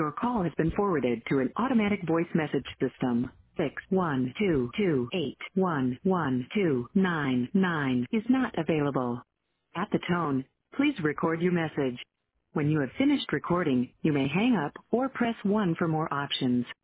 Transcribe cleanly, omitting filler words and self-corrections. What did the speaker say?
Your call has been forwarded to an automatic voice message system. 61228111299 is not available. At the tone, please record your message. When you have finished recording, you may hang up or press 1 for more options.